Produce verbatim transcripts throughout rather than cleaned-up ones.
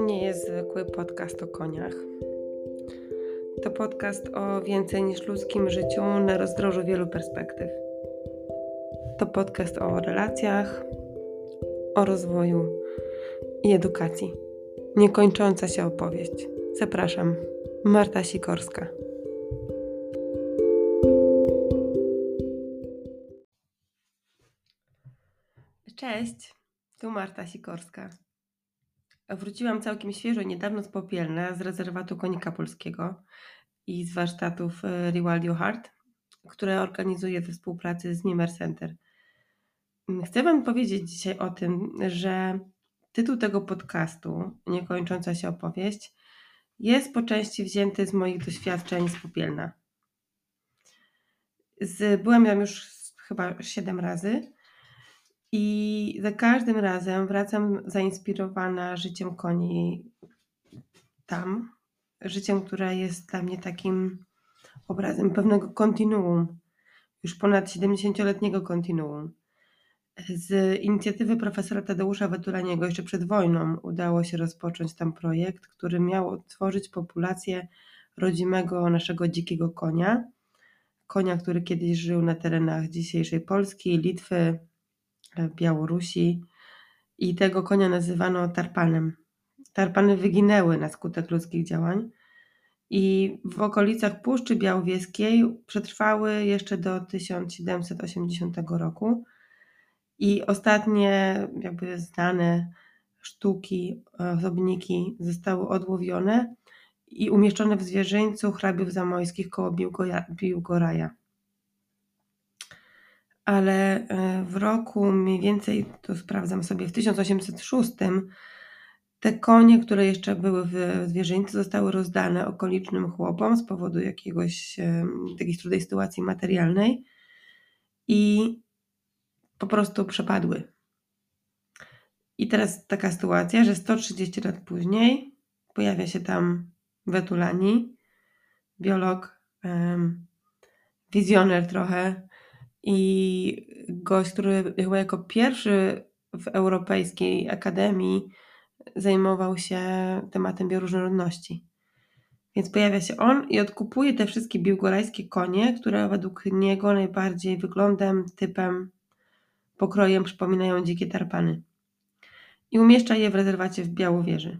nie jest zwykły podcast o koniach. To podcast o więcej niż ludzkim życiu na rozdrożu wielu perspektyw. To podcast o relacjach, o rozwoju i edukacji. Niekończąca się opowieść. Zapraszam, Marta Sikorska. Cześć, tu Marta Sikorska. Wróciłam całkiem świeżo, niedawno z Popielna, z rezerwatu konika polskiego i z warsztatów Rewilding Your Heart, które organizuję we współpracy z Mimer Center. Chcę Wam powiedzieć dzisiaj o tym, że tytuł tego podcastu, Niekończąca się opowieść, jest po części wzięty z moich doświadczeń z Popielna. Z, byłam tam już chyba siedem razy i za każdym razem wracam zainspirowana życiem koni tam, życiem, które jest dla mnie takim obrazem pewnego kontinuum, już ponad siedemdziesięcioletniego kontinuum. Z inicjatywy profesora Tadeusza Wetulaniego jeszcze przed wojną udało się rozpocząć tam projekt, który miał odtworzyć populację rodzimego naszego dzikiego konia. Konia, który kiedyś żył na terenach dzisiejszej Polski, Litwy, Białorusi i tego konia nazywano tarpanem. Tarpany wyginęły na skutek ludzkich działań i w okolicach Puszczy Białowieskiej przetrwały jeszcze do tysiąc siedemset osiemdziesiątego roku. I ostatnie jakby znane sztuki, osobniki zostały odłowione i umieszczone w zwierzyńcu hrabiów zamojskich koło Biłgoraja. Ale w roku mniej więcej, to sprawdzam sobie, w tysiąc osiemset szóstym te konie, które jeszcze były w zwierzyńcu, zostały rozdane okolicznym chłopom z powodu jakiegoś takiej trudnej sytuacji materialnej i po prostu przepadły. I teraz taka sytuacja, że sto trzydzieści lat później pojawia się tam Wetulani, biolog, um, wizjoner trochę i gość, który chyba jako pierwszy w Europejskiej Akademii zajmował się tematem bioróżnorodności. Więc pojawia się on i odkupuje te wszystkie biłgorajskie konie, które według niego najbardziej wyglądem, typem, pokrojem przypominają dzikie tarpany. I umieszcza je w rezerwacie w Białowieży.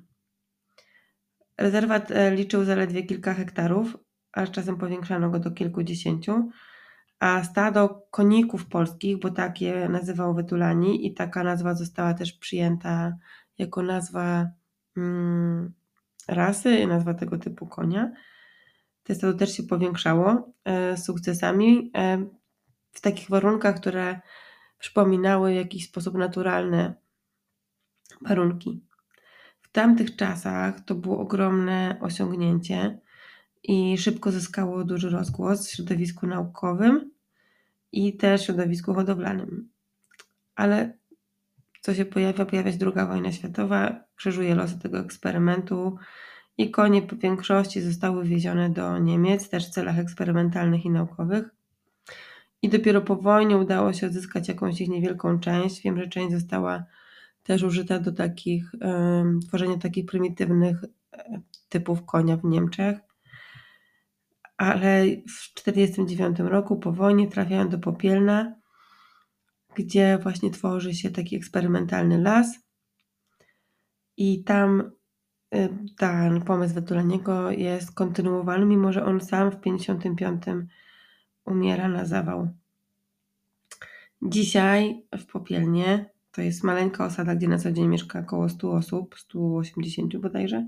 Rezerwat liczył zaledwie kilka hektarów, a z czasem powiększano go do kilkudziesięciu, a stado koników polskich, bo tak je nazywał Wetulani i taka nazwa została też przyjęta jako nazwa mm, rasy, nazwa tego typu konia. To stado też się powiększało e, sukcesami e, w takich warunkach, które przypominały w jakiś sposób naturalne warunki. W tamtych czasach to było ogromne osiągnięcie i szybko zyskało duży rozgłos w środowisku naukowym i też w środowisku hodowlanym. Ale co się pojawia? Pojawia się druga wojna światowa, krzyżuje losy tego eksperymentu i konie w większości zostały wiezione do Niemiec, też w celach eksperymentalnych i naukowych. I dopiero po wojnie udało się odzyskać jakąś ich niewielką część. Wiem, że część została też użyta do takich, um, tworzenia takich prymitywnych typów konia w Niemczech. Ale w tysiąc dziewięćset czterdziestym dziewiątym roku po wojnie trafiają do Popielna, gdzie właśnie tworzy się taki eksperymentalny las i tam ten pomysł Wetulaniego jest kontynuowany, mimo że on sam w pięćdziesiątym piątym umiera na zawał. Dzisiaj w Popielnie, to jest maleńka osada, gdzie na co dzień mieszka około stu osób, stu osiemdziesięciu bodajże.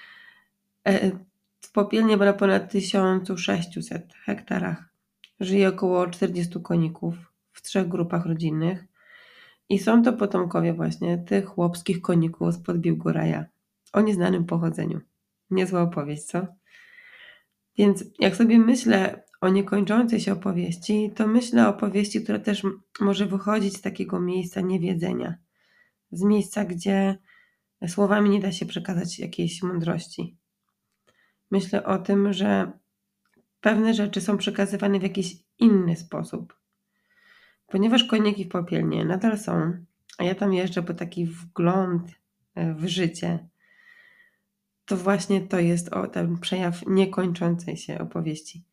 W Popielnie na ponad tysiąc sześćset hektarach żyje około czterdziestu koników w trzech grupach rodzinnych i są to potomkowie właśnie tych chłopskich koników spod Biłgoraja o nieznanym pochodzeniu. Niezła opowieść, co? Więc jak sobie myślę o niekończącej się opowieści, to myślę o opowieści, która też może wychodzić z takiego miejsca niewiedzenia. Z miejsca, gdzie słowami nie da się przekazać jakiejś mądrości. Myślę o tym, że pewne rzeczy są przekazywane w jakiś inny sposób. Ponieważ koniki w Popielnie nadal są, a ja tam jeżdżę po taki wgląd w życie, to właśnie to jest o ten przejaw niekończącej się opowieści.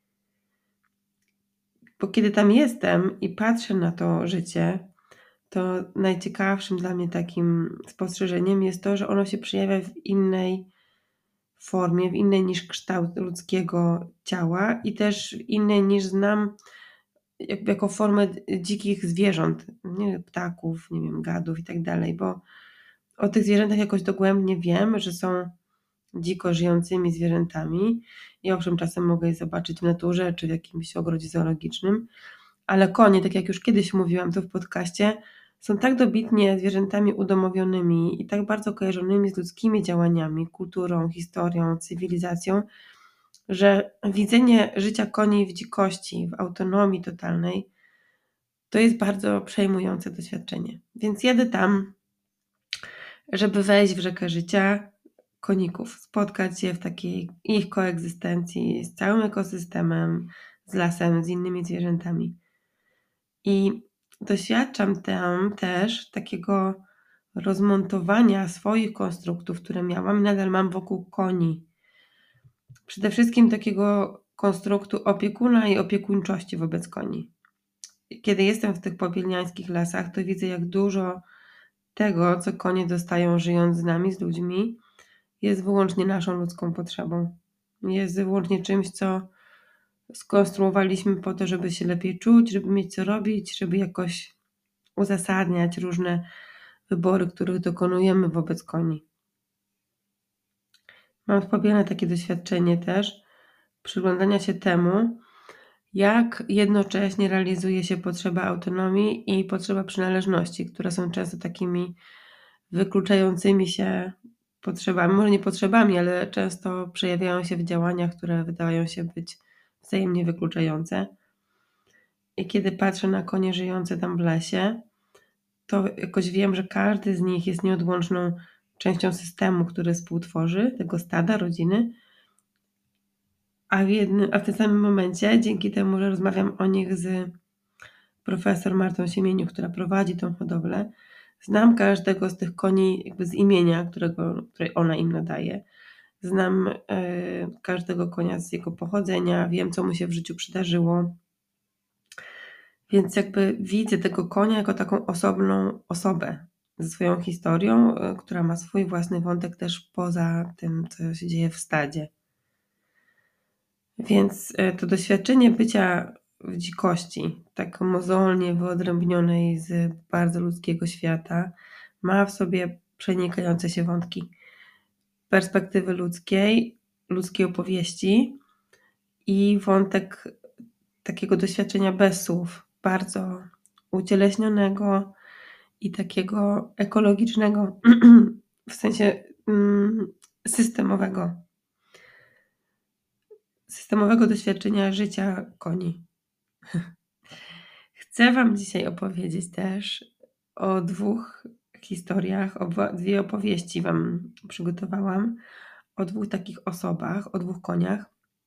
Bo kiedy tam jestem i patrzę na to życie, to najciekawszym dla mnie takim spostrzeżeniem jest to, że ono się przejawia w innej formie, w innej niż kształt ludzkiego ciała i też w innej niż znam jakby jako formę dzikich zwierząt, nie ptaków, nie wiem, gadów i tak dalej, bo o tych zwierzętach jakoś dogłębnie wiem, że są dziko żyjącymi zwierzętami i owszem, czasem mogę je zobaczyć w naturze czy w jakimś ogrodzie zoologicznym, ale konie, tak jak już kiedyś mówiłam tu w podcaście, są tak dobitnie zwierzętami udomowionymi i tak bardzo kojarzonymi z ludzkimi działaniami, kulturą, historią, cywilizacją, że widzenie życia koni w dzikości, w autonomii totalnej, to jest bardzo przejmujące doświadczenie. Więc jadę tam, żeby wejść w rzekę życia koników, spotkać się w takiej ich koegzystencji z całym ekosystemem, z lasem, z innymi zwierzętami. I doświadczam tam też takiego rozmontowania swoich konstruktów, które miałam i nadal mam wokół koni. Przede wszystkim takiego konstruktu opiekuna i opiekuńczości wobec koni. Kiedy jestem w tych popielniańskich lasach, to widzę, jak dużo tego, co konie dostają żyjąc z nami, z ludźmi, jest wyłącznie naszą ludzką potrzebą. Jest wyłącznie czymś, co skonstruowaliśmy po to, żeby się lepiej czuć, żeby mieć co robić, żeby jakoś uzasadniać różne wybory, których dokonujemy wobec koni. Mam wspomniane takie doświadczenie też przyglądania się temu, jak jednocześnie realizuje się potrzeba autonomii i potrzeba przynależności, które są często takimi wykluczającymi się potrzebami, może nie potrzebami, ale często przejawiają się w działaniach, które wydają się być wzajemnie wykluczające. I kiedy patrzę na konie żyjące tam w lesie, to jakoś wiem, że każdy z nich jest nieodłączną częścią systemu, który współtworzy, tego stada, rodziny, a w, jednym, a w tym samym momencie, dzięki temu, że rozmawiam o nich z profesor Martą Siemieniu, która prowadzi tą hodowlę, znam każdego z tych koni jakby z imienia, którego, które ona im nadaje. Znam y, każdego konia z jego pochodzenia, wiem, co mu się w życiu przydarzyło. Więc jakby widzę tego konia jako taką osobną osobę ze swoją historią, y, która ma swój własny wątek też poza tym, co się dzieje w stadzie. Więc y, to doświadczenie bycia w dzikości, tak mozolnie wyodrębnionej z bardzo ludzkiego świata, ma w sobie przenikające się wątki perspektywy ludzkiej, ludzkiej opowieści i wątek takiego doświadczenia bez słów, bardzo ucieleśnionego i takiego ekologicznego, w sensie mm, systemowego, systemowego doświadczenia życia koni. Chcę Wam dzisiaj opowiedzieć też o dwóch historiach, obo- dwie opowieści Wam przygotowałam, o dwóch takich osobach, o dwóch koniach.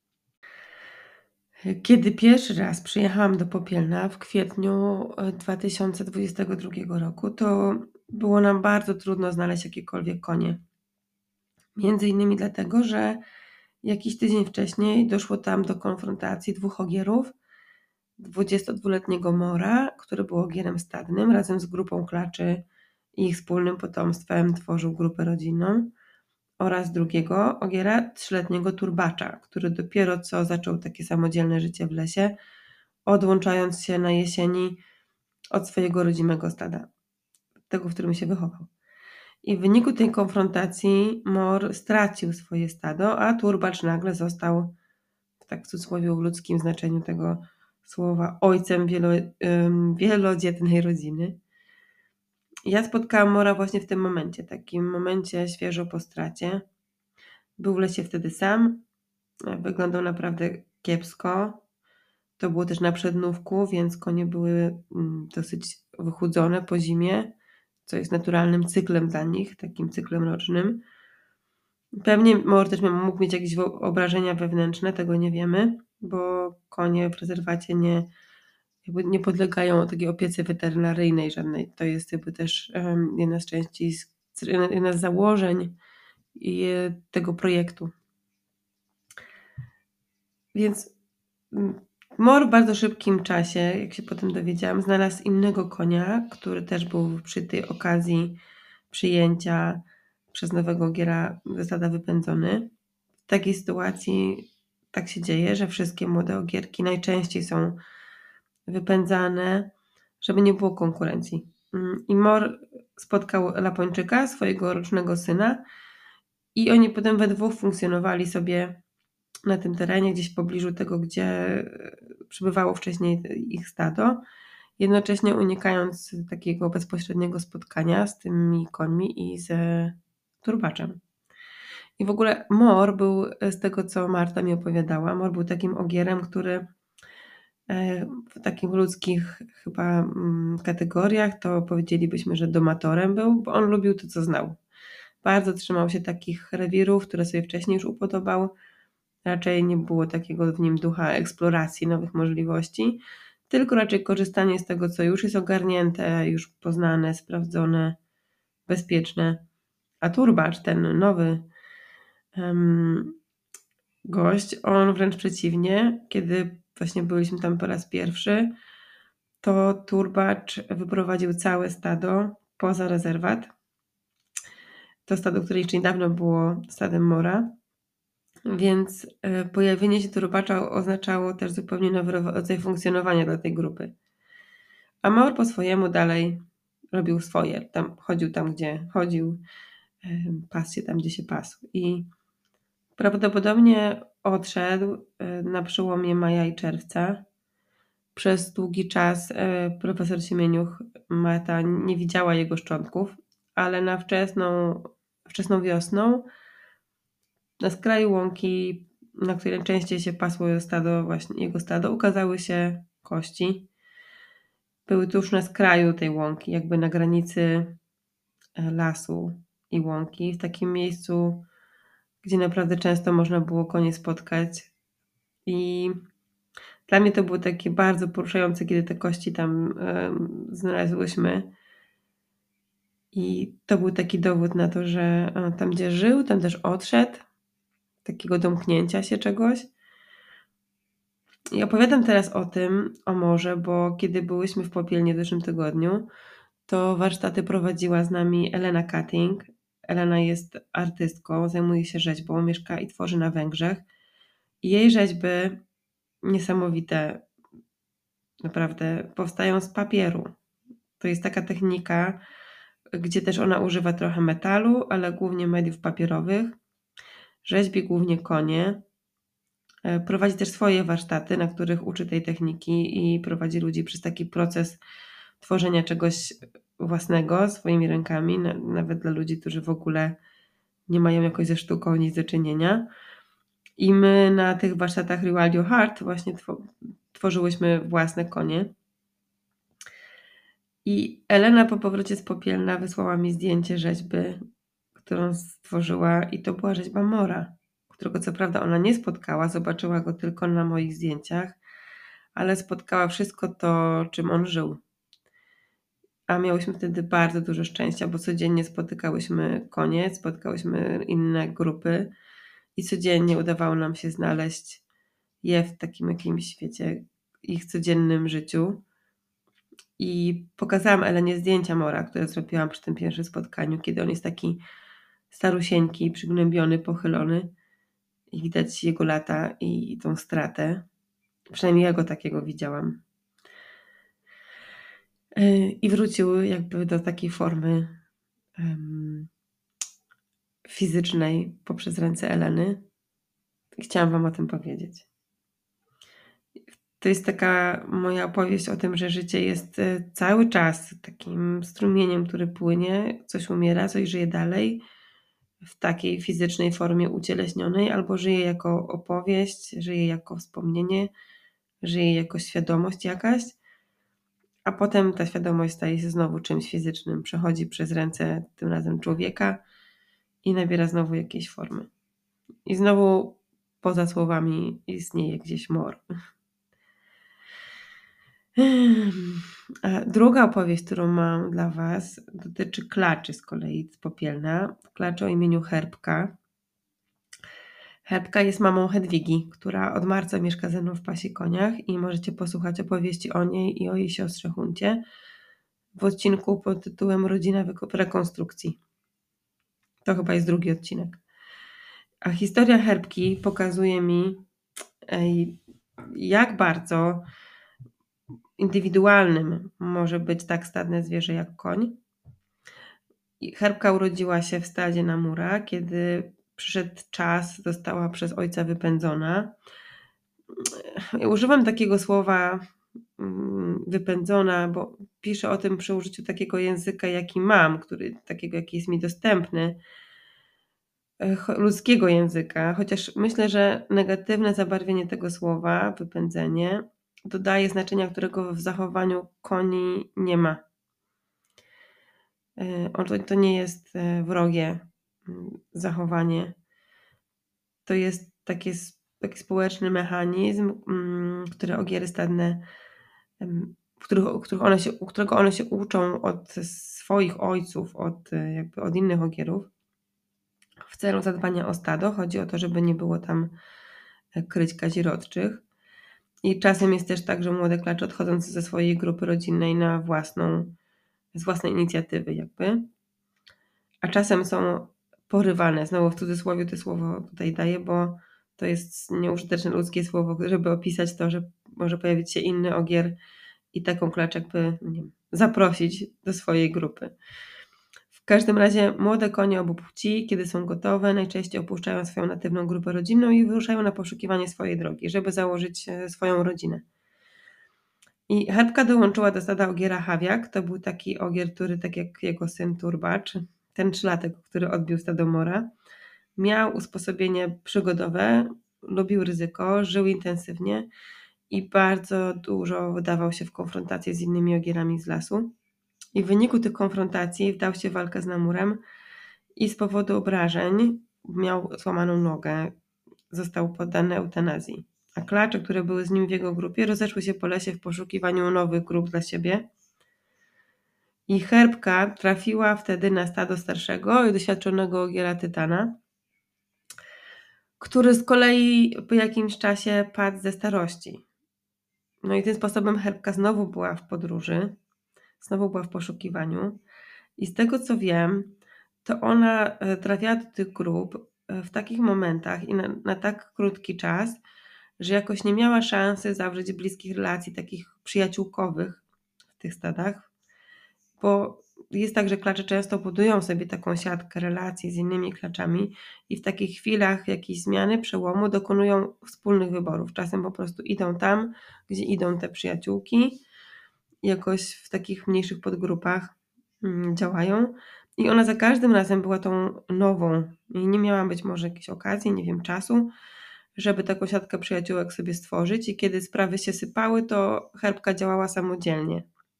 Kiedy pierwszy raz przyjechałam do Popielna w kwietniu dwa tysiące dwudziestego drugiego roku, to było nam bardzo trudno znaleźć jakiekolwiek konie. Między innymi dlatego, że jakiś tydzień wcześniej doszło tam do konfrontacji dwóch ogierów, dwudziestodwuletniego Mora, który był ogierem stadnym, razem z grupą klaczy i ich wspólnym potomstwem tworzył grupę rodzinną, oraz drugiego ogiera, trzyletniego Turbacza, który dopiero co zaczął takie samodzielne życie w lesie, odłączając się na jesieni od swojego rodzimego stada, tego, w którym się wychował. I w wyniku tej konfrontacji Mor stracił swoje stado, a Turbacz nagle został, tak w cudzysłowie w ludzkim znaczeniu tego słowa, ojcem wielo, ym, wielodzietnej rodziny. Ja spotkałam Mora właśnie w tym momencie, takim momencie świeżo po stracie. Był w lesie wtedy sam, wyglądał naprawdę kiepsko. To było też na przednówku, więc konie były dosyć wychudzone po zimie, co jest naturalnym cyklem dla nich, takim cyklem rocznym. Pewnie Mor też mógł mieć jakieś obrażenia wewnętrzne, tego nie wiemy, bo konie w rezerwacie nie, jakby nie podlegają takiej opiece weterynaryjnej żadnej. To jest jakby też um, jedna z części, jedna z założeń i tego projektu. Więc Mor w bardzo szybkim czasie, jak się potem dowiedziałam, znalazł innego konia, który też był przy tej okazji przyjęcia przez nowego ogiera ze stada wypędzony. W takiej sytuacji tak się dzieje, że wszystkie młode ogierki najczęściej są wypędzane, żeby nie było konkurencji. I Mor spotkał Lapończyka, swojego rocznego syna, i oni potem we dwóch funkcjonowali sobie na tym terenie, gdzieś w pobliżu tego, gdzie przebywało wcześniej ich stado, jednocześnie unikając takiego bezpośredniego spotkania z tymi końmi i ze turbaczem. I w ogóle Mor był, z tego co Marta mi opowiadała, Mor był takim ogierem, który w takich ludzkich chyba kategoriach to powiedzielibyśmy, że domatorem był, bo on lubił to, co znał. Bardzo trzymał się takich rewirów, które sobie wcześniej już upodobał. Raczej nie było takiego w nim ducha eksploracji nowych możliwości, tylko raczej korzystanie z tego, co już jest ogarnięte, już poznane, sprawdzone, bezpieczne. A turbacz, ten nowy um, gość, on wręcz przeciwnie, kiedy właśnie byliśmy tam po raz pierwszy, to turbacz wyprowadził całe stado poza rezerwat. To stado, które jeszcze niedawno było stadem Mora. Więc pojawienie się turbacza oznaczało też zupełnie nowy rodzaj funkcjonowania dla tej grupy. A Mor po swojemu dalej robił swoje. Tam chodził tam, gdzie chodził, pasł się tam, gdzie się pasł. I prawdopodobnie odszedł na przełomie maja i czerwca. Przez długi czas profesor Siemieniuch, Marta, nie widziała jego szczątków, ale na wczesną, wczesną wiosną na skraju łąki, na której najczęściej się pasło stado, właśnie jego stado, ukazały się kości. Były tuż na skraju tej łąki, jakby na granicy lasu i łąki, w takim miejscu, gdzie naprawdę często można było konie spotkać. I dla mnie to było takie bardzo poruszające, kiedy te kości tam um, znalazłyśmy. I to był taki dowód na to, że tam, gdzie żył, tam też odszedł. Takiego domknięcia się czegoś. I opowiadam teraz o tym, o morze, bo kiedy byłyśmy w Popielnie w zeszłym tygodniu, to warsztaty prowadziła z nami Elena Cutting. Elena jest artystką, zajmuje się rzeźbą, mieszka i tworzy na Węgrzech. I jej rzeźby niesamowite, naprawdę, powstają z papieru. To jest taka technika, gdzie też ona używa trochę metalu, ale głównie mediów papierowych. Rzeźbi głównie konie. Prowadzi też swoje warsztaty, na których uczy tej techniki i prowadzi ludzi przez taki proces tworzenia czegoś własnego swoimi rękami, nawet dla ludzi, którzy w ogóle nie mają jakoś ze sztuką nic do czynienia. I my na tych warsztatach Rewald Your Heart właśnie tworzyłyśmy własne konie. I Elena po powrocie z Popielna wysłała mi zdjęcie rzeźby, którą stworzyła, i to była rzeźba Mora, którego co prawda ona nie spotkała, zobaczyła go tylko na moich zdjęciach, ale spotkała wszystko to, czym on żył. A miałyśmy wtedy bardzo dużo szczęścia, bo codziennie spotykałyśmy konie, spotkałyśmy inne grupy i codziennie udawało nam się znaleźć je w takim jakimś świecie, ich codziennym życiu. I pokazałam Elenie zdjęcia Mora, które zrobiłam przy tym pierwszym spotkaniu, kiedy on jest taki starusieńki, przygnębiony, pochylony i widać jego lata i tą stratę. Przynajmniej ja go takiego widziałam. I wrócił jakby do takiej formy um, fizycznej poprzez ręce Eleny. Chciałam wam o tym powiedzieć. To jest taka moja opowieść o tym, że życie jest cały czas takim strumieniem, który płynie, coś umiera, coś żyje dalej w takiej fizycznej formie ucieleśnionej, albo żyje jako opowieść, żyje jako wspomnienie, żyje jako świadomość jakaś, a potem ta świadomość staje się znowu czymś fizycznym, przechodzi przez ręce tym razem człowieka i nabiera znowu jakiejś formy. I znowu poza słowami istnieje gdzieś Mor. A druga opowieść, którą mam dla Was, dotyczy klaczy z kolei z Popielna. Klaczy o imieniu Herbka. Herbka jest mamą Hedwigi, która od marca mieszka ze mną w Pasikoniach i możecie posłuchać opowieści o niej i o jej siostrze Huncie w odcinku pod tytułem Rodzina w rekonstrukcji. To chyba jest drugi odcinek. A historia Herbki pokazuje mi, jak bardzo indywidualnym może być tak stadne zwierzę jak koń. Herbka urodziła się w stadzie na Mura, kiedy przyszedł czas, została przez ojca wypędzona. Używam takiego słowa wypędzona, bo piszę o tym przy użyciu takiego języka, jaki mam, który, takiego, jaki jest mi dostępny, ludzkiego języka, chociaż myślę, że negatywne zabarwienie tego słowa, wypędzenie, dodaje znaczenia, którego w zachowaniu koni nie ma. To, to nie jest wrogie zachowanie. To jest takie, taki społeczny mechanizm, który ogiery stadne, których, których one się, którego one się uczą od swoich ojców, od, jakby od innych ogierów. W celu zadbania o stado chodzi o to, żeby nie było tam kryć kazirodczych. I czasem jest też tak, że młode klacze odchodzą ze swojej grupy rodzinnej na własną, z własnej inicjatywy jakby. A czasem są porywane. Znowu w cudzysłowie to słowo tutaj daję, bo to jest nieużyteczne ludzkie słowo, żeby opisać to, że może pojawić się inny ogier i taką klacz jakby nie wiem, zaprosić do swojej grupy. W każdym razie młode konie obu płci, kiedy są gotowe, najczęściej opuszczają swoją natywną grupę rodzinną i wyruszają na poszukiwanie swojej drogi, żeby założyć swoją rodzinę. I Herbka dołączyła do stada ogiera Hawiak. To był taki ogier, który tak jak jego syn Turbacz, ten trzylatek, który odbił stado Mora, miał usposobienie przygodowe, lubił ryzyko, żył intensywnie i bardzo dużo wdawał się w konfrontację z innymi ogierami z lasu. I w wyniku tych konfrontacji wdał się w walkę z Namurem i z powodu obrażeń miał złamaną nogę, został poddany eutanazji. A klacze, które były z nim w jego grupie, rozeszły się po lesie w poszukiwaniu nowych grup dla siebie. I Herbka trafiła wtedy na stado starszego i doświadczonego ogiera Tytana, który z kolei po jakimś czasie padł ze starości. No i tym sposobem Herbka znowu była w podróży, znowu była w poszukiwaniu. I z tego co wiem, to ona trafiała do tych grup w takich momentach i na, na tak krótki czas, że jakoś nie miała szansy zawrzeć bliskich relacji, takich przyjaciółkowych w tych stadach, bo jest tak, że klacze często budują sobie taką siatkę relacji z innymi klaczami i w takich chwilach jakiejś zmiany, przełomu dokonują wspólnych wyborów. Czasem po prostu idą tam, gdzie idą te przyjaciółki, jakoś w takich mniejszych podgrupach działają i ona za każdym razem była tą nową i nie miała być może jakiejś okazji, nie wiem, czasu, żeby taką siatkę przyjaciółek sobie stworzyć i kiedy sprawy się sypały, to Herbka działała samodzielnie.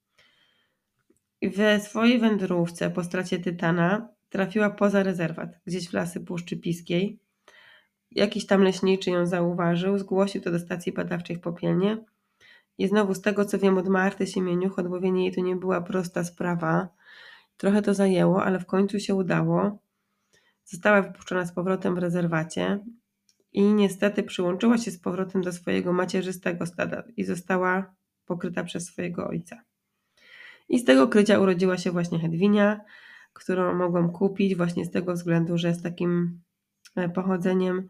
I we swojej wędrówce po stracie Tytana trafiła poza rezerwat, gdzieś w lasy Puszczy Piskiej. Jakiś tam leśniczy ją zauważył, zgłosił to do stacji badawczej w Popielnie. I znowu z tego, co wiem od Marty Siemieniuch, odmówienie jej to nie była prosta sprawa. Trochę to zajęło, ale w końcu się udało. Została wypuszczona z powrotem w rezerwacie i niestety przyłączyła się z powrotem do swojego macierzystego stada i została pokryta przez swojego ojca. I z tego krycia urodziła się właśnie Hedwinia, którą mogłam kupić właśnie z tego względu, że z takim pochodzeniem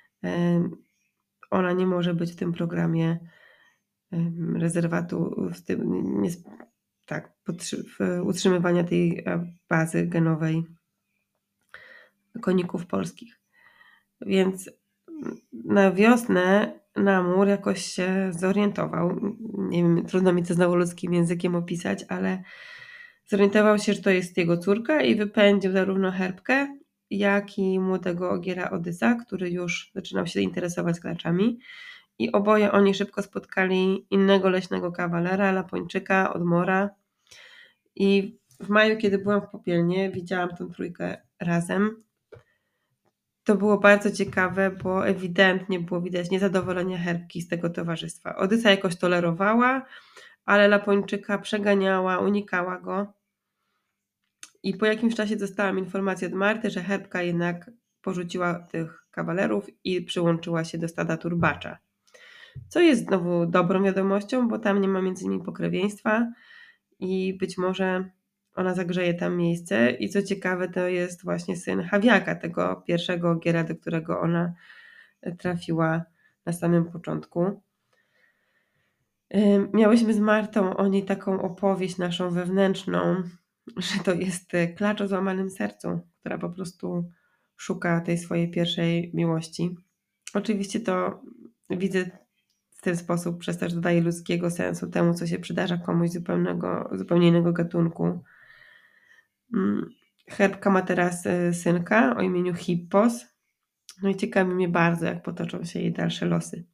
ona nie może być w tym programie rezerwatu, w tym, nie, tak, utrzymywania tej bazy genowej koników polskich. Więc na wiosnę Namur jakoś się zorientował. Nie wiem, trudno mi to znowu ludzkim językiem opisać, ale zorientował się, że to jest jego córka i wypędził zarówno Herbkę, jak i młodego ogiera Odysa, który już zaczynał się interesować klaczami. I oboje oni szybko spotkali innego leśnego kawalera, Lapończyka od Mora. I w maju, kiedy byłam w Popielnie, widziałam tę trójkę razem. To było bardzo ciekawe, bo ewidentnie było widać niezadowolenie Herbki z tego towarzystwa. Odysa jakoś tolerowała, ale Lapończyka przeganiała, unikała go. I po jakimś czasie dostałam informację od Marty, że Herbka jednak porzuciła tych kawalerów i przyłączyła się do stada turbacza. Co jest znowu dobrą wiadomością, bo tam nie ma między nimi pokrewieństwa i być może ona zagrzeje tam miejsce. I co ciekawe, to jest właśnie syn Hawiaka, tego pierwszego ogiera, do którego ona trafiła na samym początku. Miałyśmy z Martą o niej taką opowieść naszą wewnętrzną, że to jest klacz o złamanym sercu, która po prostu szuka tej swojej pierwszej miłości. Oczywiście to widzę w ten sposób, przez to, że dodaje ludzkiego sensu temu, co się przydarza komuś zupełnego, zupełnie innego gatunku. Herbka ma teraz synka o imieniu Hippos. No i ciekawi mnie bardzo, jak potoczą się jej dalsze losy.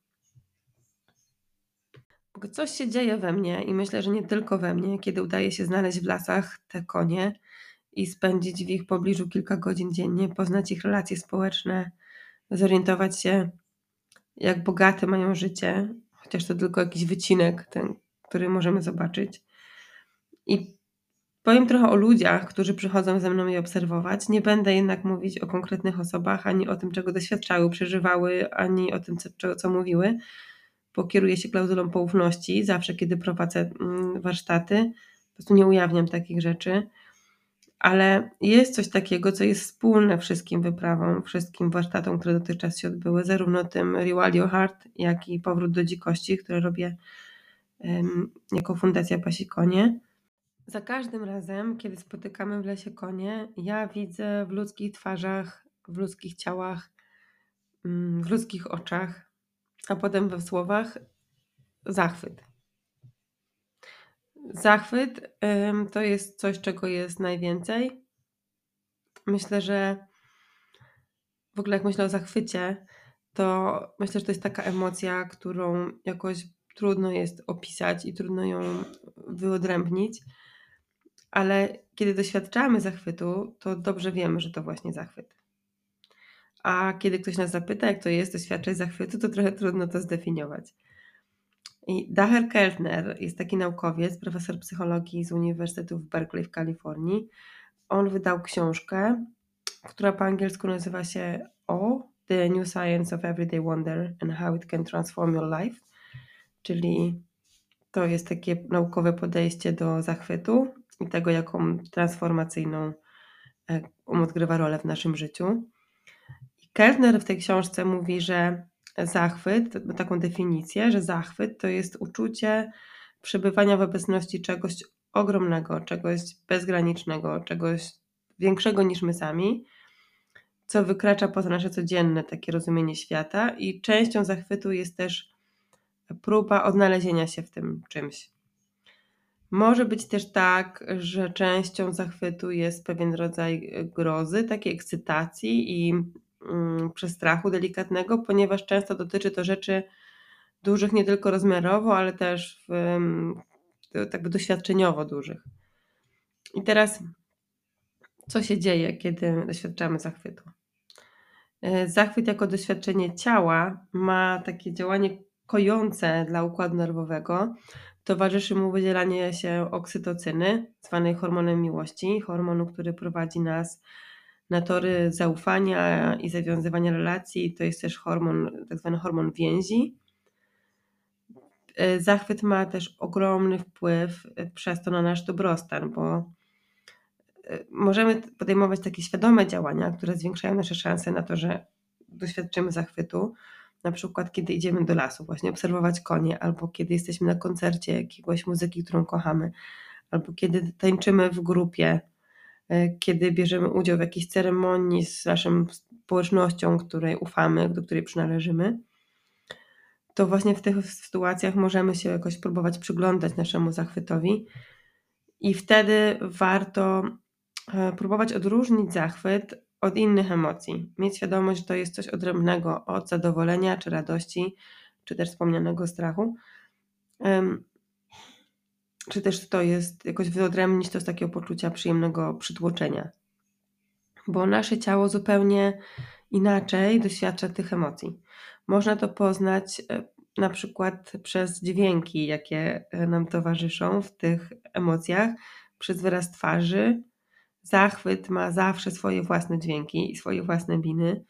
Coś się dzieje we mnie i myślę, że nie tylko we mnie, kiedy udaje się znaleźć w lasach te konie i spędzić w ich pobliżu kilka godzin dziennie, poznać ich relacje społeczne, zorientować się, jak bogate mają życie, chociaż to tylko jakiś wycinek, ten, który możemy zobaczyć. I powiem trochę o ludziach, którzy przychodzą ze mną je obserwować. Nie będę jednak mówić o konkretnych osobach, ani o tym, czego doświadczały, przeżywały, ani o tym, co, co mówiły, bo kieruję się klauzulą poufności. Zawsze, kiedy prowadzę warsztaty, po prostu nie ujawniam takich rzeczy. Ale jest coś takiego, co jest wspólne wszystkim wyprawom, wszystkim warsztatom, które dotychczas się odbyły, zarówno tym Rewiled Your Heart, jak i Powrót do dzikości, które robię um, jako Fundacja Pasi Konie. Za każdym razem, kiedy spotykamy w lesie konie, ja widzę w ludzkich twarzach, w ludzkich ciałach, w ludzkich oczach, a potem we słowach zachwyt. Zachwyt um, to jest coś, czego jest najwięcej. Myślę, że w ogóle jak myślę o zachwycie, to myślę, że to jest taka emocja, którą jakoś trudno jest opisać i trudno ją wyodrębnić, ale kiedy doświadczamy zachwytu, to dobrze wiemy, że to właśnie zachwyt. A kiedy ktoś nas zapyta, jak to jest doświadczać zachwytu, to trochę trudno to zdefiniować. I Dacher Keltner jest taki naukowiec, profesor psychologii z Uniwersytetu w Berkeley w Kalifornii. On wydał książkę, która po angielsku nazywa się O, The New Science of Everyday Wonder and How It Can Transform Your Life, czyli to jest takie naukowe podejście do zachwytu i tego, jaką transformacyjną on odgrywa rolę w naszym życiu. I Keltner w tej książce mówi, że zachwyt, ma taką definicję, że zachwyt to jest uczucie przebywania w obecności czegoś ogromnego, czegoś bezgranicznego, czegoś większego niż my sami, co wykracza poza nasze codzienne takie rozumienie świata, i częścią zachwytu jest też próba odnalezienia się w tym czymś. Może być też tak, że częścią zachwytu jest pewien rodzaj grozy, takiej ekscytacji i mm, przestrachu delikatnego, ponieważ często dotyczy to rzeczy dużych nie tylko rozmiarowo, ale też w, tak doświadczeniowo dużych. I teraz co się dzieje, kiedy doświadczamy zachwytu? Zachwyt jako doświadczenie ciała ma takie działanie kojące dla układu nerwowego. Towarzyszy mu wydzielanie się oksytocyny, zwanej hormonem miłości, hormonu, który prowadzi nas na tory zaufania i zawiązywania relacji. To jest też hormon, tak zwany hormon więzi. Zachwyt ma też ogromny wpływ przez to na nasz dobrostan, bo możemy podejmować takie świadome działania, które zwiększają nasze szanse na to, że doświadczymy zachwytu. Na przykład kiedy idziemy do lasu, właśnie obserwować konie, albo kiedy jesteśmy na koncercie jakiegoś muzyki, którą kochamy, albo kiedy tańczymy w grupie, kiedy bierzemy udział w jakiejś ceremonii z naszą społecznością, której ufamy, do której przynależymy. To właśnie w tych sytuacjach możemy się jakoś próbować przyglądać naszemu zachwytowi i wtedy warto próbować odróżnić zachwyt od innych emocji. Mieć świadomość, że to jest coś odrębnego od zadowolenia, czy radości, czy też wspomnianego strachu. Czy też to jest jakoś wyodrębnić to z takiego poczucia przyjemnego przytłoczenia. Bo nasze ciało zupełnie inaczej doświadcza tych emocji. Można to poznać na przykład przez dźwięki, jakie nam towarzyszą w tych emocjach, przez wyraz twarzy. Zachwyt ma zawsze swoje własne dźwięki i swoje własne miny.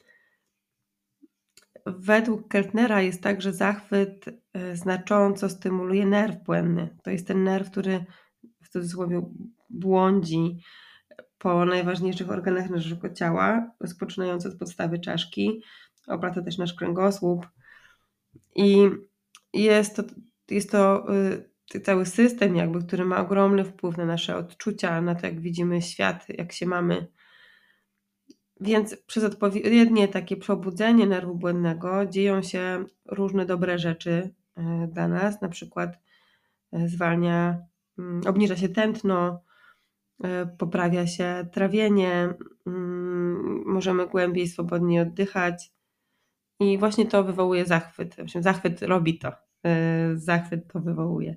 Według Keltnera jest tak, że zachwyt znacząco stymuluje nerw błędny. To jest ten nerw, który w cudzysłowie błądzi po najważniejszych organach naszego ciała, rozpoczynając od podstawy czaszki, oplata też nasz kręgosłup. I jest to, jest to y, cały system, jakby, który ma ogromny wpływ na nasze odczucia, na to, jak widzimy świat, jak się mamy. Więc przez odpowiednie takie przebudzenie nerwu błędnego dzieją się różne dobre rzeczy y, dla nas, na przykład y, zwalnia, y, obniża się tętno, y, poprawia się trawienie, y, możemy głębiej, swobodniej oddychać. I właśnie to wywołuje zachwyt. Zachwyt robi to. Zachwyt to wywołuje.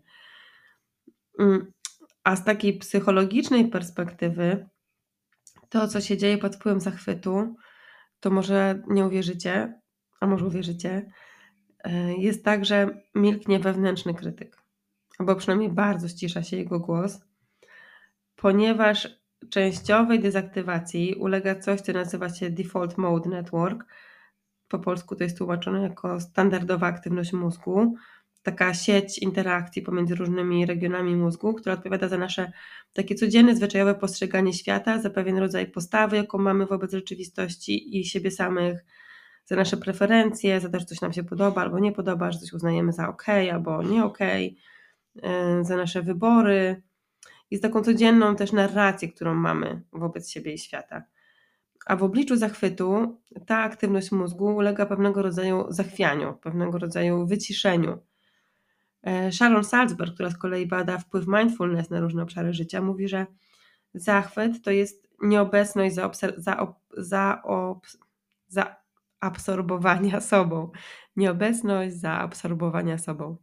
A z takiej psychologicznej perspektywy, to co się dzieje pod wpływem zachwytu, to może nie uwierzycie, a może uwierzycie, jest tak, że milknie wewnętrzny krytyk. Albo przynajmniej bardzo ścisza się jego głos, ponieważ częściowej dezaktywacji ulega coś, co nazywa się Default Mode Network. Po polsku to jest tłumaczone jako standardowa aktywność mózgu. Taka sieć interakcji pomiędzy różnymi regionami mózgu, która odpowiada za nasze takie codzienne, zwyczajowe postrzeganie świata, za pewien rodzaj postawy, jaką mamy wobec rzeczywistości i siebie samych, za nasze preferencje, za to, że coś nam się podoba albo nie podoba, że coś uznajemy za okej albo nie okej, za nasze wybory i z taką codzienną też narrację, którą mamy wobec siebie i świata. A w obliczu zachwytu ta aktywność mózgu ulega pewnego rodzaju zachwianiu, pewnego rodzaju wyciszeniu. Sharon Salzberg, która z kolei bada wpływ mindfulness na różne obszary życia, mówi, że zachwyt to jest nieobecność zaabsorbowania za, za, za sobą. Nieobecność zaabsorbowania sobą.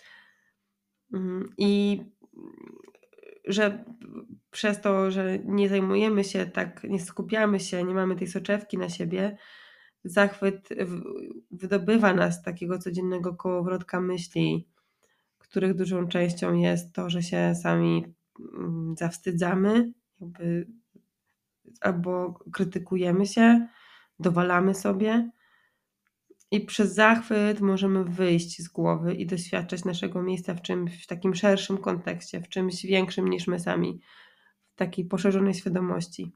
I że przez to, że nie zajmujemy się tak, nie skupiamy się, nie mamy tej soczewki na siebie, zachwyt wydobywa nas z takiego codziennego kołowrotka myśli, których dużą częścią jest to, że się sami zawstydzamy, jakby, albo krytykujemy się, dowalamy sobie. I przez zachwyt możemy wyjść z głowy i doświadczać naszego miejsca w czymś, w takim szerszym kontekście, w czymś większym niż my sami, w takiej poszerzonej świadomości.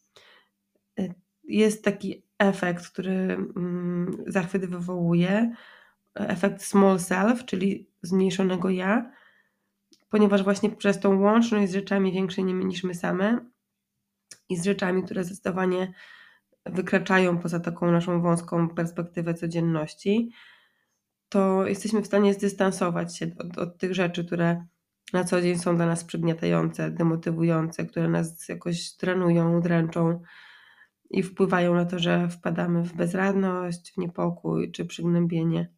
Jest taki efekt, który zachwyt wywołuje, efekt small self, czyli zmniejszonego ja, ponieważ właśnie przez tą łączność z rzeczami większymi niż my same i z rzeczami, które zdecydowanie wykraczają poza taką naszą wąską perspektywę codzienności, to jesteśmy w stanie zdystansować się od, od tych rzeczy, które na co dzień są dla nas przygniatające, demotywujące, które nas jakoś trenują, dręczą i wpływają na to, że wpadamy w bezradność, w niepokój czy przygnębienie.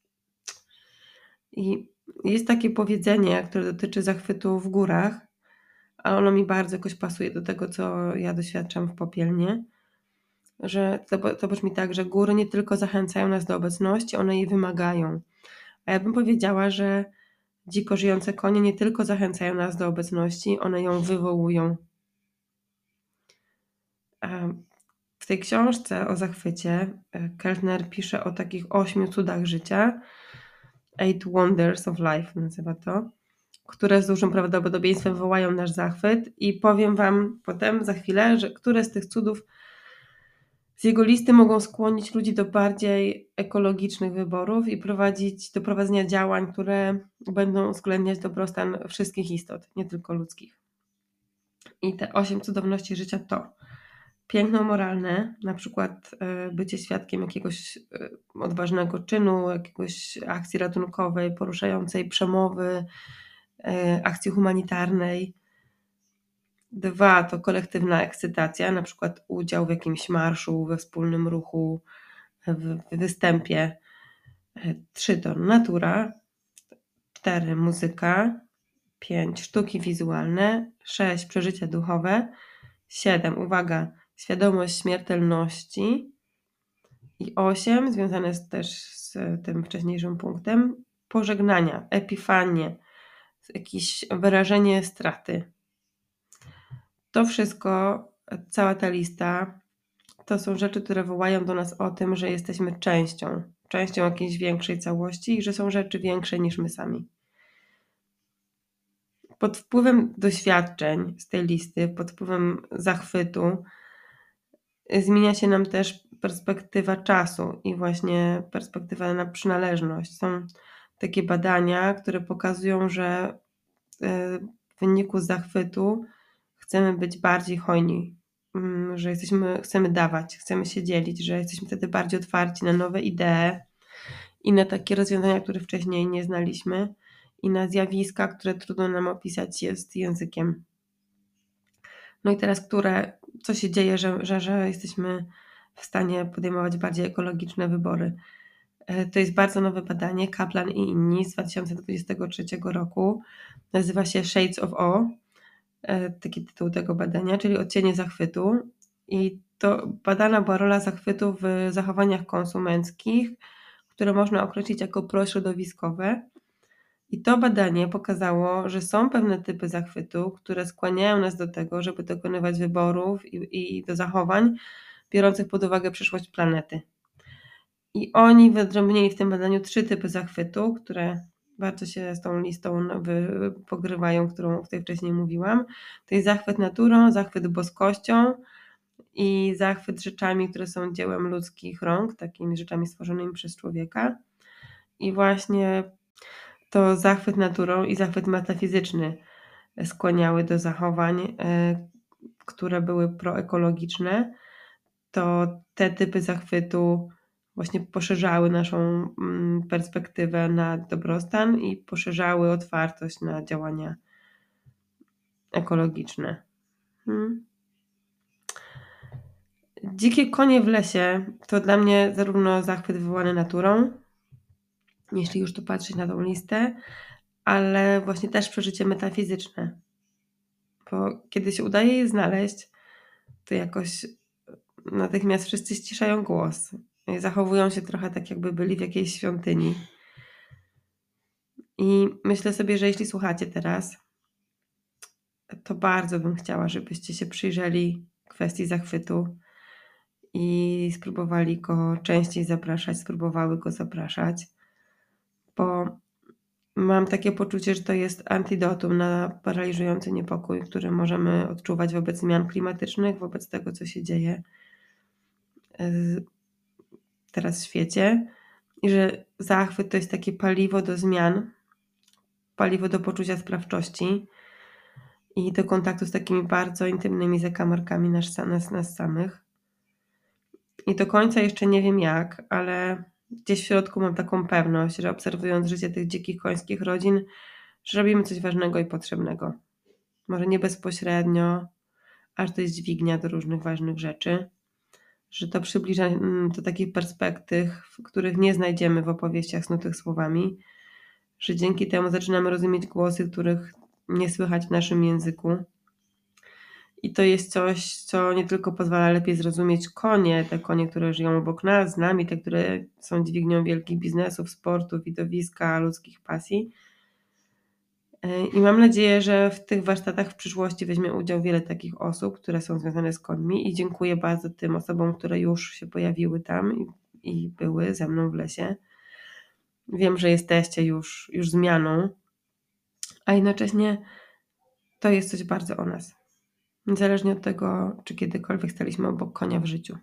I jest takie powiedzenie, które dotyczy zachwytu w górach, a ono mi bardzo jakoś pasuje do tego, co ja doświadczam w Popielnie, że to, to brzmi tak, że góry nie tylko zachęcają nas do obecności, one jej wymagają. A ja bym powiedziała, że dziko żyjące konie nie tylko zachęcają nas do obecności, one ją wywołują. W tej książce o zachwycie Keltner pisze o takich ośmiu cudach życia, Eight Wonders of Life nazywa to, które z dużym prawdopodobieństwem wywołają nasz zachwyt i powiem Wam potem za chwilę, że które z tych cudów z jego listy mogą skłonić ludzi do bardziej ekologicznych wyborów i prowadzić do prowadzenia działań, które będą uwzględniać dobrostan wszystkich istot, nie tylko ludzkich. I te osiem cudowności życia to piękno moralne, na przykład bycie świadkiem jakiegoś odważnego czynu, jakiegoś akcji ratunkowej, poruszającej przemowy, akcji humanitarnej. Dwa to kolektywna ekscytacja, na przykład udział w jakimś marszu, we wspólnym ruchu, w występie. Trzy to natura. Cztery muzyka. Pięć sztuki wizualne. Sześć przeżycia duchowe. Siedem, uwaga, świadomość śmiertelności. I osiem związane jest też z tym wcześniejszym punktem, pożegnania, epifanie, jakieś wyrażenie straty. To wszystko, cała ta lista, to są rzeczy, które wołają do nas o tym, że jesteśmy częścią, częścią jakiejś większej całości i że są rzeczy większe niż my sami. Pod wpływem doświadczeń z tej listy, pod wpływem zachwytu, zmienia się nam też perspektywa czasu i właśnie perspektywa na przynależność. Są takie badania, które pokazują, że w wyniku zachwytu chcemy być bardziej hojni, że jesteśmy, chcemy dawać, chcemy się dzielić, że jesteśmy wtedy bardziej otwarci na nowe idee i na takie rozwiązania, które wcześniej nie znaliśmy i na zjawiska, które trudno nam opisać jest językiem. No i teraz, które, co się dzieje, że, że, że jesteśmy w stanie podejmować bardziej ekologiczne wybory. To jest bardzo nowe badanie, Kaplan i inni z dwa tysiące dwudziestego trzeciego roku. Nazywa się Shades of Awe, taki tytuł tego badania, czyli odcienie zachwytu. I to badana była rola zachwytu w zachowaniach konsumenckich, które można określić jako prośrodowiskowe. I to badanie pokazało, że są pewne typy zachwytu, które skłaniają nas do tego, żeby dokonywać wyborów i, i do zachowań biorących pod uwagę przyszłość planety. I oni wyodrębnili w tym badaniu trzy typy zachwytu, które bardzo się z tą listą pogrywają, którą tutaj wcześniej mówiłam. To jest zachwyt naturą, zachwyt boskością i zachwyt rzeczami, które są dziełem ludzkich rąk, takimi rzeczami stworzonymi przez człowieka. I właśnie to zachwyt naturą i zachwyt metafizyczny skłaniały do zachowań, które były proekologiczne. To te typy zachwytu właśnie poszerzały naszą perspektywę na dobrostan i poszerzały otwartość na działania ekologiczne. Hmm. Dzikie konie w lesie to dla mnie zarówno zachwyt wywołany naturą, jeśli już tu patrzeć na tą listę, ale właśnie też przeżycie metafizyczne. Bo kiedy się udaje je znaleźć, to jakoś natychmiast wszyscy ściszają głos. Zachowują się trochę tak, jakby byli w jakiejś świątyni. I myślę sobie, że jeśli słuchacie teraz, to bardzo bym chciała, żebyście się przyjrzeli kwestii zachwytu i spróbowali go częściej zapraszać, spróbowały go zapraszać, bo mam takie poczucie, że to jest antidotum na paraliżujący niepokój, który możemy odczuwać wobec zmian klimatycznych, wobec tego, co się dzieje teraz w świecie i że zachwyt to jest takie paliwo do zmian, paliwo do poczucia sprawczości i do kontaktu z takimi bardzo intymnymi zakamarkami nas, nas, nas samych. I do końca jeszcze nie wiem jak, ale gdzieś w środku mam taką pewność, że obserwując życie tych dzikich końskich rodzin, że robimy coś ważnego i potrzebnego. Może nie bezpośrednio, aż to jest dźwignia do różnych ważnych rzeczy, że to przybliża do takich perspektyw, których nie znajdziemy w opowieściach snutych słowami, że dzięki temu zaczynamy rozumieć głosy, których nie słychać w naszym języku. I to jest coś, co nie tylko pozwala lepiej zrozumieć konie, te konie, które żyją obok nas, z nami, te, które są dźwignią wielkich biznesów, sportów, widowiska, ludzkich pasji. I mam nadzieję, że w tych warsztatach w przyszłości weźmie udział wiele takich osób, które są związane z końmi i dziękuję bardzo tym osobom, które już się pojawiły tam i, i były ze mną w lesie. Wiem, że jesteście już, już zmianą, a jednocześnie to jest coś bardzo o nas. Niezależnie od tego, czy kiedykolwiek staliśmy obok konia w życiu.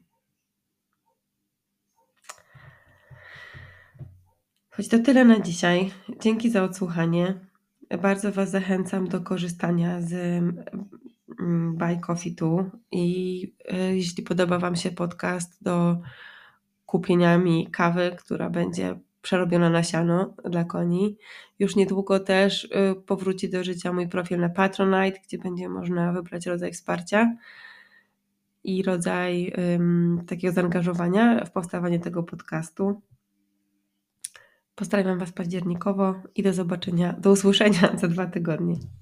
Choć to tyle na dzisiaj. Dzięki za odsłuchanie. Bardzo Was zachęcam do korzystania z Buy Coffee Tu i jeśli podoba Wam się podcast, do kupienia mi kawy, która będzie przerobiona na siano dla koni. Już niedługo też powróci do życia mój profil na Patronite, gdzie będzie można wybrać rodzaj wsparcia i rodzaj um, takiego zaangażowania w powstawanie tego podcastu. Pozdrawiam Was październikowo i do zobaczenia, do usłyszenia za dwa tygodnie.